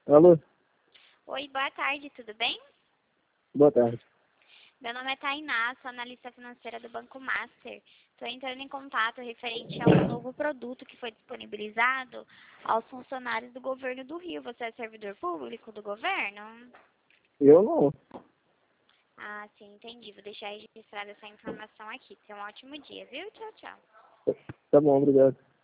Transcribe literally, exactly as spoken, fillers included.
Alô? Oi, boa tarde, tudo bem? Boa tarde. Meu nome é Tainá, sou analista financeira do Banco Master. Estou entrando em contato referente a um novo produto que foi disponibilizado aos funcionários do governo do Rio. Você é servidor público do governo? Eu não. Ah, sim, entendi. Vou deixar registrada essa informação aqui. Tenha um ótimo dia, viu? Tchau, tchau. Tá bom, obrigado.